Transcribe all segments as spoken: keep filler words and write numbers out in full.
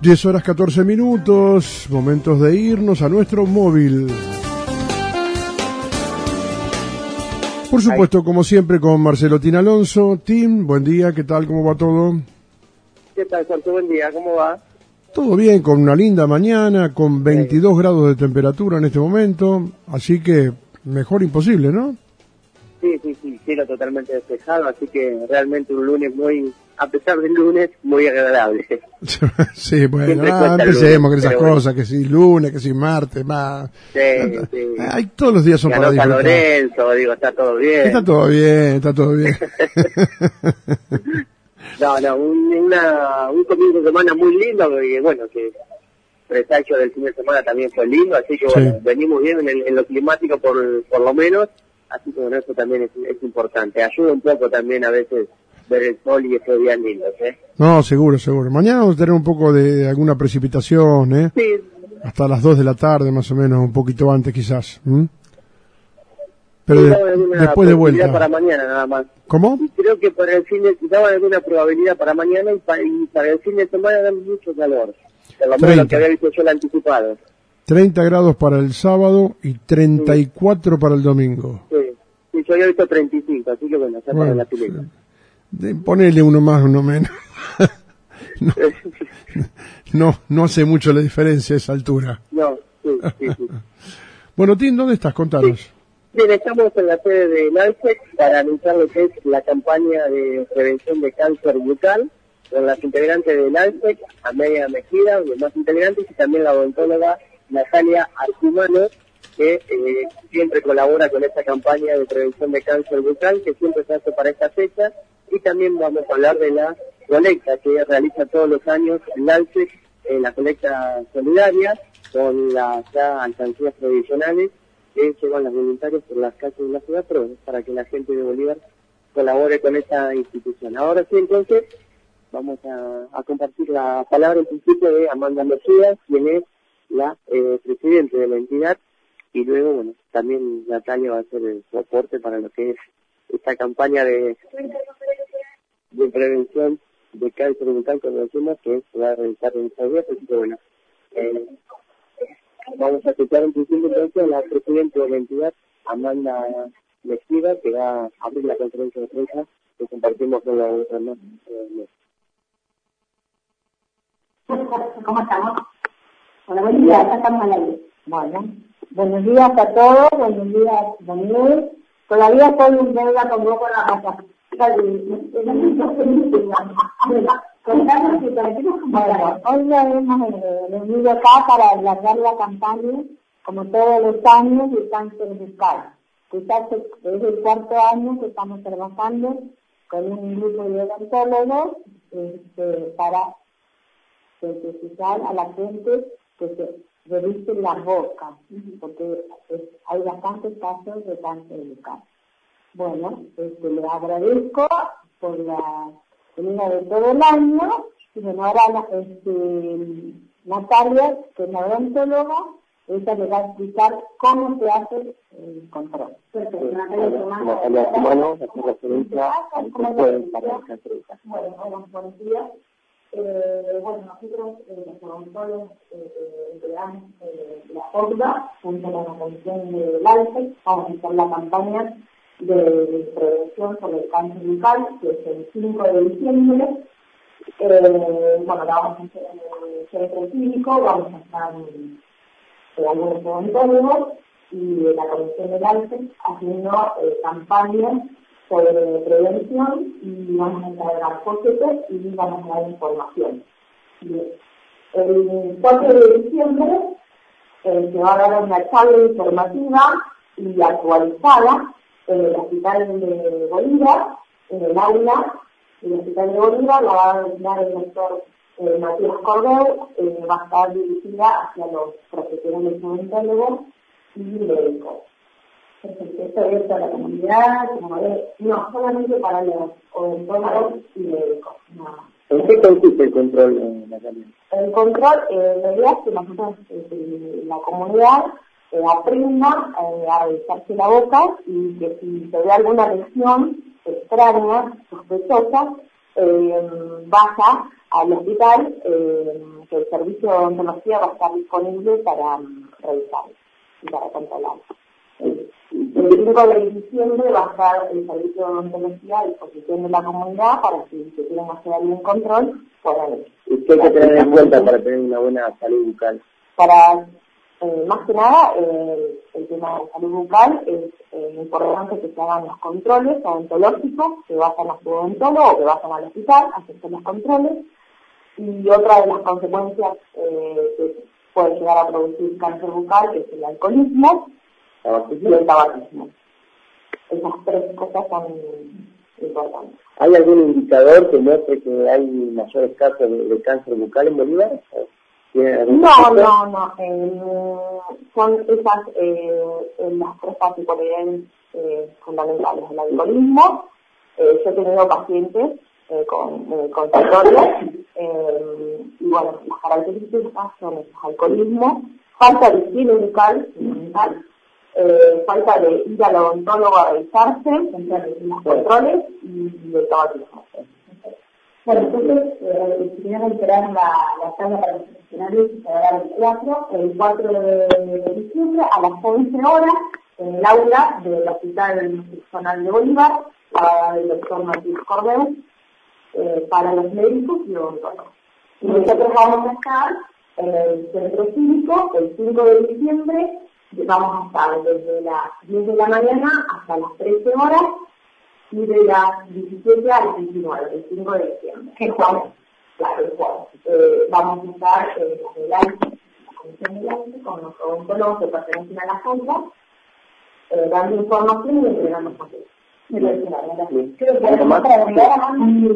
diez horas catorce minutos, momentos de irnos a nuestro móvil. Por supuesto, como siempre, con Marcelo Tin Alonso. Tim, buen día, ¿qué tal? ¿Cómo va todo? ¿Qué tal, Jorge? Buen día, ¿cómo va? Todo bien, con una linda mañana, con veintidós sí. grados de temperatura en este momento, así que mejor imposible, ¿no? Sí, sí, sí, cielo totalmente despejado, así que realmente un lunes muy, a pesar del lunes, muy agradable. Sí, bueno, ah, empecemos con esas cosas, bueno. Que si lunes, que si martes, más. Sí, sí. Ay, todos los días son Ganó para disfrutar. San Lorenzo, digo, está todo bien. Está todo bien, está todo bien. No, no, un, una, un comienzo de semana muy lindo, porque bueno, que presagio del fin de semana también fue lindo, así que bueno, sí. venimos bien en, el, en lo climático por, por lo menos, así que bueno, eso también es, es importante. Ayuda un poco también a veces ver el sol y esos días lindos, ¿eh? No, seguro, seguro. Mañana vamos a tener un poco de, de alguna precipitación, ¿eh? Sí. Hasta las dos de la tarde, más o menos, un poquito antes quizás. ¿Mm? Pero de, después de vuelta. Para mañana nada más. ¿Cómo? Y creo que para el fin de daban alguna probabilidad para mañana y para, y para el fin de semana dan mucho calor. Por lo menos lo que había visto yo el anticipado. treinta grados para el sábado y treinta y cuatro sí. para el domingo. Sí. Sí, yo había visto treinta y cinco, así que bueno, ya bueno, para la pileta. Sí. Ponele uno más, uno menos. no, no, no hace mucho la diferencia a esa altura. No, sí, sí, sí. Bueno, Tim, ¿dónde estás? Contanos. Sí. Bien, estamos en la sede de NALSEC para anunciar lo que es la campaña de prevención de cáncer bucal con las integrantes de NALSEC, Amelia Mejida, los más integrantes, y también la odontóloga Natalia Arcumano, que eh, siempre colabora con esta campaña de prevención de cáncer bucal, que siempre se hace para esta fecha, y también vamos a hablar de la colecta que realiza todos los años NALSEC, eh, la colecta solidaria, con las ya alcancías provisionales, que llevan las voluntarias por las calles de la ciudad, pero para que la gente de Bolívar colabore con esta institución. Ahora sí, entonces, vamos a, a compartir la palabra en principio de Amanda Mejía, quien es la eh, presidente de la entidad, y luego, bueno, también Natalia va a hacer el soporte para lo que es esta campaña de, de prevención de cáncer bucal, como decimos, que se va a realizar en estos días, así que bueno, eh, vamos a escuchar en principio entonces a la presidenta de la entidad, Amanda Mejía, que va a abrir la conferencia de prensa que compartimos con la demás. ¿Cómo estamos? Bueno, buenos días, ya estamos al aire. Bueno, buenos días a todos, buenos días, Daniel. Todavía estoy en deuda con vos con la casa. Bueno, hoy ya hemos venido acá para alargar la campaña, como todos los años, de cáncer bucal. Quizás es el cuarto año que estamos trabajando con un grupo de odontólogos este, para sensibilizar a la gente que se revise las bocas, porque es, hay bastantes casos de cáncer bucal. Bueno, este, le agradezco por la venida de todo el año, y bueno, ahora este, Natalia, que es la odontóloga, ella le va a explicar cómo se hace el control. Perfecto. Natalia Arcumano, hace referencia al control para el cáncer bucal. Bueno, hola, buenos días. Eh, bueno, nosotros, eh, los odontólogos, eh, integramos eh, la O C D A, junto a la Comisión del ALCE, vamos a hacer la campaña de, de prevención sobre el cáncer bucal, que es el cinco de diciembre. Eh, bueno, la vamos a hacer en el centro clínico, vamos a estar en algunos odontólogos y la Comisión del ALCE haciendo eh, campañas sobre prevención y vamos a entregar folletos y vamos a dar información. Bien. El cuatro de diciembre eh, se va a dar una charla informativa y actualizada en el Hospital de Bolívar, en el aula del Hospital de Bolívar, la va a dar el doctor eh, Matías Cordero, eh, va a estar dirigida hacia los profesionales odontólogos y médicos. Esto es para la comunidad, como ve, no, solamente para los odontólogos y médicos, nada más. ¿En qué consiste el control, Natalia? El control, eh, la idea es que nosotros, eh, la comunidad, eh, aprenda eh, a revisarse la boca y que si se ve alguna lesión extraña, sospechosa, eh, vaya al hospital, eh, que el servicio de odontología va a estar disponible para um, revisar y para controlar. El cinco de diciembre va a estar el servicio de odontología a disposición de la comunidad para que si quieren hacer algún control puedan ir. ¿Y qué hay que tener en cuenta para tener una buena salud bucal? Para, eh, más que nada, eh, el tema de salud bucal es eh, importante que se hagan los controles odontológicos, que vayan a su odontólogo o que vayan al hospital a hacerse los controles. Y otra de las consecuencias eh, que puede llegar a producir cáncer bucal es el alcoholismo y el tabaquismo. Esas tres cosas son importantes. ¿Hay algún indicador que muestre que hay mayores casos de, de cáncer bucal en Bolívar? No, no, no. Eh, son esas eh, las tres particularidades eh, fundamentales. El alcoholismo. Eh, yo he tenido pacientes eh, con eh, consultorios eh, y bueno, las características son el alcoholismo, falta de higiene bucal, fundamental, eh, falta de ir al odontólogo a revisarse, los controles y el tabaquismo. Bueno, entonces, eh, si quieren reiterar la, la tabla para los profesionales, se dará el cuatro, el cuatro de diciembre a las once horas en el aula del Hospital Regional de Bolívar, para el doctor Martín Cordeu, eh, para los médicos y los odontólogos. Y nosotros vamos a estar en el centro cívico el cinco de diciembre, vamos a estar desde las diez de la mañana hasta las trece horas, y de las diecisiete a las diecinueve, el cinco de diciembre. ¿Qué jueves? Claro, el jueves. Eh, vamos a estar eh, desde el aire, la comisión del aire, con los odontólogos que pertenecen a la junta, eh, dando información y entregando papeles. Creo que además para agregar a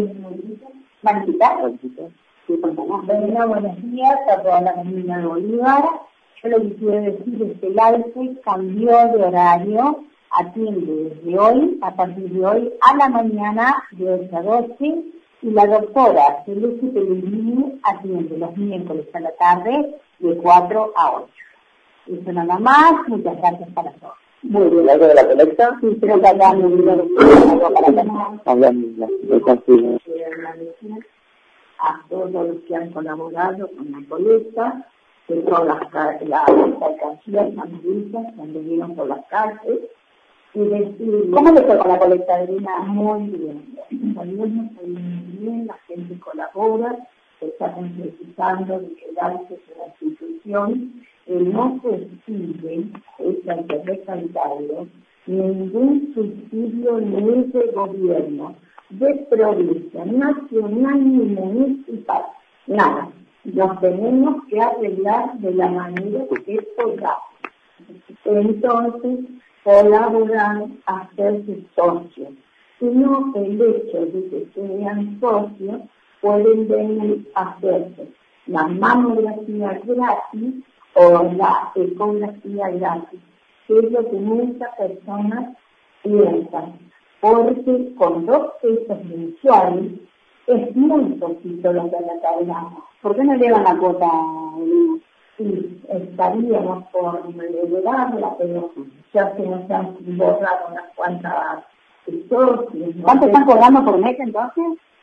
Manquita. Bueno, buenos días a toda la comunidad de Bolívar. Yo lo que quiero decir es que el ALCE cambió de horario, atiende desde hoy, a partir de hoy, a la mañana de ocho a doce, y la doctora Celeste Pellegrini atiende los miércoles a la tarde de cuatro a ocho. Eso nada más, muchas gracias para todos. Muy bien, ¿algo de la colecta? Sí, creo que acá me dio algo para terminar. Hablando de consigo. A todos los que han colaborado con la colecta, de todas las la alcancías amarillas que anduvieron por las calles, y decir, ¿cómo le fue con la colecta de Lina? Muy bien, muy bien, muy bien, la gente colabora, se está concretizando de que el ALCE es una institución que no recibe, es hay que recalcarlo, ningún subsidio ni de gobierno, de provincia, nacional ni municipal, nada. Nos tenemos que arreglar de la manera que podamos. Entonces, colaborar, hacerse socios. Si no, el hecho de que sean socios, pueden venir a hacerse la mamografía gratis o la ecografía gratis, que es lo que muchas personas piensan, porque con dos pesos mensuales es muy poquito lo que recaudamos. ¿Por qué no llevan la cuota? Sí, estaríamos por elevarla, pero ya se nos han borrado unas cuantas historias. ¿Cuánto están cobrando por mes entonces?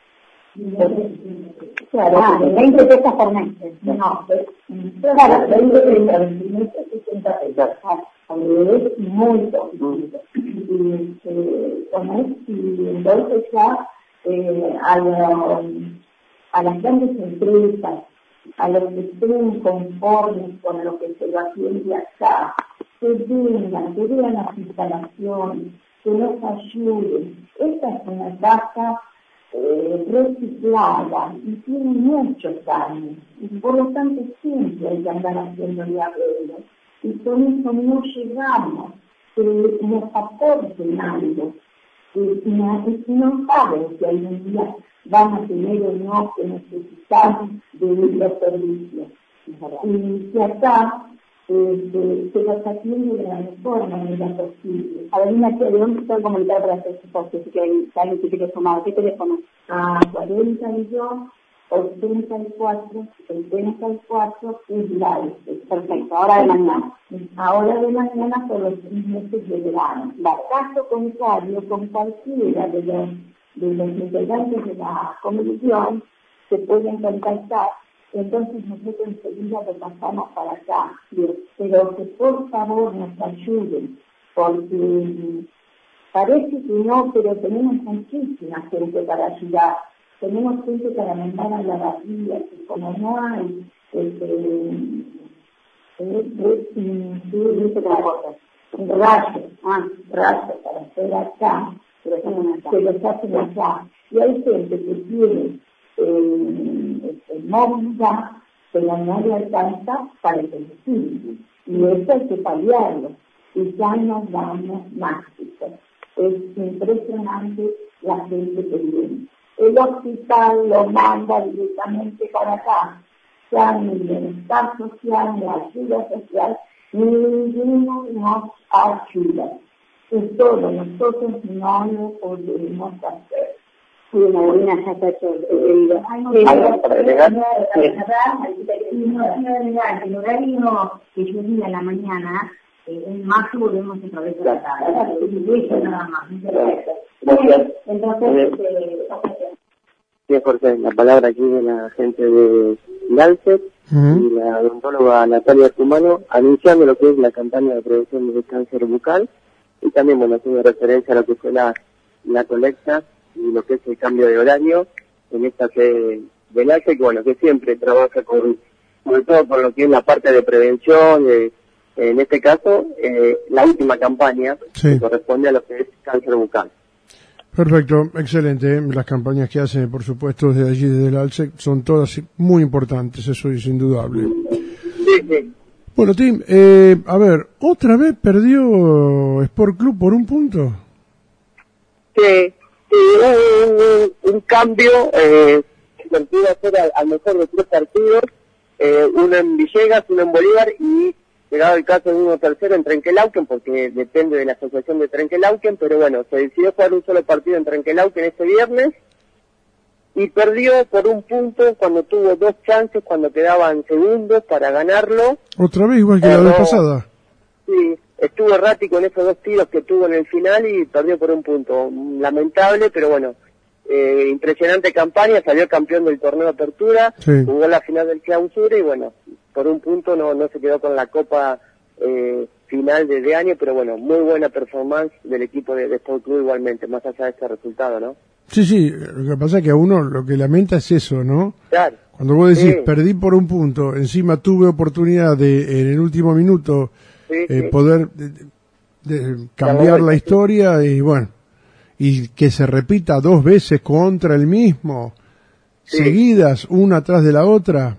Claro, ah, veinte pesos por mes. No, claro, veinte pesos, sesenta pesos. Es muy poquito. Y entonces ya eh, a, la, a las grandes empresas, a los que estén conformes con lo que se va haciendo acá, que vengan, que vean las instalaciones, que nos ayuden. Esta es una casa eh, reciclada y tiene muchos años, y por lo tanto siempre hay que andar haciéndole arreglos, y con eso no llegamos, que nos aporten algo, que no, no saben que algún día van a tener o no que necesitamos de los servicios. Y que acá eh, se los atiende de la mejor manera posible. Adelina, ¿de dónde se puede comunicar para hacer su socio? Si alguien se quiere sumar, ¿qué teléfono? Ah, cuarenta y dos, ochenta y cuatro, setenta y cuatro, es la perfecto, ahora de mañana. Ahora de mañana por los tres meses de verano. La caso contrario con cualquiera de los de los integrantes de la comisión se pueden contactar, entonces nosotros enseguida lo pasamos para acá. Bien. Pero que por favor nos ayuden, porque parece que no, pero tenemos muchísima gente para ayudar. Tenemos gente para mandar a la vacía, que como no hay, este, rayos, ah, rayos para hacer acá, pero se los hacen acá. Y hay gente que tiene eh, movilidad, pero no le alcanza para el domicilio. Y eso hay que paliarlo. Y ya nos damos más. Es impresionante la gente que viene. El hospital lo manda directamente para acá. Ya ni el bienestar social, ni la ayuda social, ninguno nos ayuda. Es todo, nosotros no lo podemos hacer. Sí, Marina ya está hecho el el horario que yo di a la mañana, en marzo volvemos otra vez a la tarde. Eso nada más. Entonces, sí, Jorge, la palabra aquí de la gente de Lalcec uh-huh. y la odontóloga Natalia Cumano anunciando lo que es la campaña de prevención del cáncer bucal y también, bueno, haciendo referencia a lo que fue la, la colecta y lo que es el cambio de horario en esta sede de Lalcec, bueno, que siempre trabaja con, sobre todo con lo que es la parte de prevención, de, en este caso, eh, la última campaña sí. que corresponde a lo que es cáncer bucal. Perfecto, excelente. Las campañas que hacen, por supuesto, desde allí, desde el Lalcec, son todas muy importantes, eso es indudable. Sí, sí. Bueno, Tim, eh, a ver, ¿otra vez perdió Sport Club por un punto? Sí, sí, un, un cambio eh, que se pudo hacer al, al mejor de tres partidos, eh, uno en Villegas, uno en Bolívar y llegado el caso de uno tercero en Trenquelauquen, porque depende de la asociación de Trenquelauquen, pero bueno, se decidió jugar un solo partido en Trenquelauquen este viernes y perdió por un punto cuando tuvo dos chances, cuando quedaban segundos para ganarlo. ¿Otra vez igual que pero, la vez pasada? Sí, estuvo errático en esos dos tiros que tuvo en el final y perdió por un punto. Lamentable, pero bueno, eh, impresionante campaña, salió campeón del torneo de apertura, sí. jugó la final del clausura y bueno, por un punto no no se quedó con la copa eh, final de, de año, pero bueno, muy buena performance del equipo de, de Sport Club igualmente, más allá de este resultado, ¿no? Sí, sí, lo que pasa es que a uno lo que lamenta es eso, ¿no? Claro. Cuando vos decís, sí. perdí por un punto, encima tuve oportunidad de, en el último minuto, sí, eh, sí. poder de, de cambiar la historia y bueno, y que se repita dos veces contra el mismo, sí. seguidas, una atrás de la otra.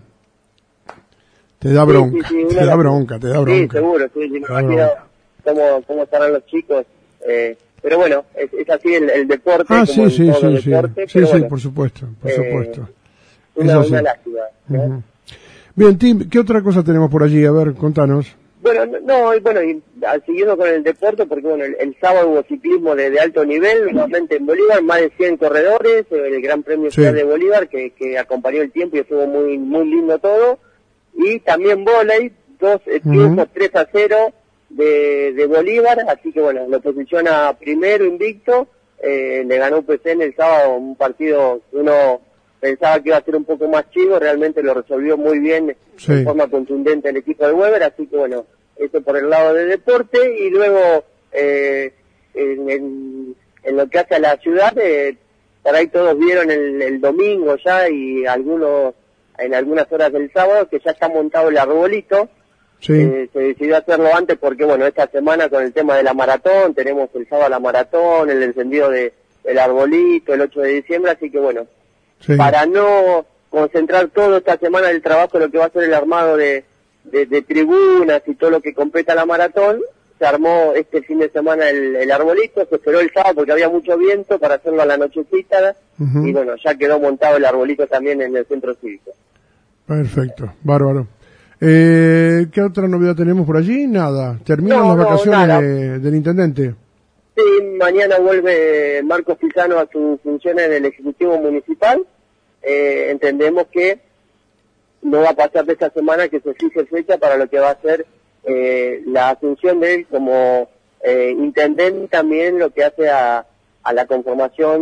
Te da bronca, sí, sí, sí, te da bronca, te da bronca. Sí, seguro, sí, sí, me imagino cómo, cómo estarán los chicos, eh, pero bueno, es, es así el, el deporte, ah, como sí, sí, todo sí, deporte. Sí, sí, bueno, sí, por supuesto, por eh, supuesto. Una, una lástima, ¿no? Uh-huh. Bien, Tim, ¿qué otra cosa tenemos por allí? A ver, contanos. Bueno, no, y bueno, y siguiendo con el deporte, porque bueno, el, el sábado hubo ciclismo de, de alto nivel, nuevamente en Bolívar, más de cien corredores, el Gran Premio Ciudad sí. de Bolívar, que, que acompañó el tiempo y estuvo muy, muy lindo todo. Y también vóley, dos eh, triunfos uh-huh. tres a cero de, de Bolívar, así que bueno, lo posiciona primero invicto, eh, le ganó U P C en el sábado un partido que uno pensaba que iba a ser un poco más chico, realmente lo resolvió muy bien sí. de forma contundente el equipo de Weber, así que bueno, eso por el lado de deporte, y luego eh, en, en, en lo que hace a la ciudad, eh, por ahí todos vieron el, el domingo ya y algunos en algunas horas del sábado, que ya está montado el arbolito. Sí. Eh, se decidió hacerlo antes porque, bueno, esta semana con el tema de la maratón, tenemos el sábado la maratón, el encendido de el arbolito, el ocho de diciembre, así que, bueno, sí. para no concentrar toda esta semana el trabajo, lo que va a ser el armado de, de, de tribunas y todo lo que completa la maratón, se armó este fin de semana el, el arbolito, se esperó el sábado porque había mucho viento para hacerlo a la nochecita, uh-huh. y bueno, ya quedó montado el arbolito también en el centro cívico. Perfecto, bárbaro. Eh, ¿Qué otra novedad tenemos por allí? Nada. ¿Terminan no, las vacaciones no, de, del intendente? Sí, mañana vuelve Marcos Pisano a sus funciones del Ejecutivo Municipal. Eh, entendemos que no va a pasar de esta semana que se fije fecha para lo que va a ser eh, la asunción de él como eh, intendente, también lo que hace a, a la conformación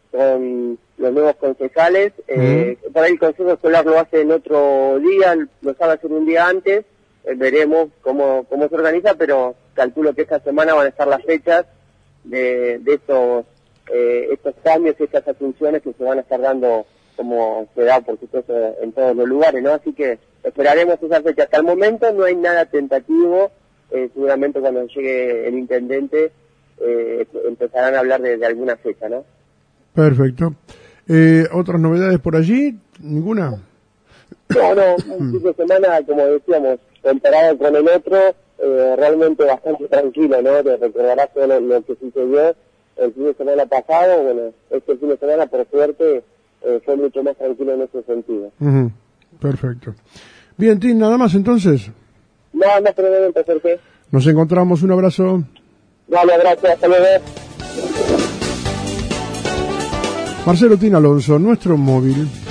con los nuevos concejales. Eh, uh-huh. Por ahí el Consejo Escolar lo hace en otro día, lo sabe hacer un día antes. Eh, veremos cómo, cómo se organiza, pero calculo que esta semana van a estar las fechas de, de estos, eh, estos cambios, estas asunciones que se van a estar dando como se da, por supuesto, en todos los lugares, ¿no? Así que esperaremos esa fecha. Hasta el momento no hay nada tentativo, eh, seguramente cuando llegue el intendente eh, empezarán a hablar de, de alguna fecha, ¿no? Perfecto. Eh, ¿Otras novedades por allí? ¿Ninguna? No, no, un fin de semana, como decíamos, comparado con el otro, eh, realmente bastante tranquilo, ¿no? Te recordarás todo lo, lo que sucedió el fin de semana pasado. Bueno, este fin de semana, por suerte, eh, fue mucho más tranquilo en ese sentido. Uh-huh. Perfecto. Bien, Tim, ¿nada más entonces? Nada más, brevemente, Jorge. Nos encontramos, un abrazo. Vale, gracias, hasta luego. Marcelo Tin Alonso, nuestro móvil.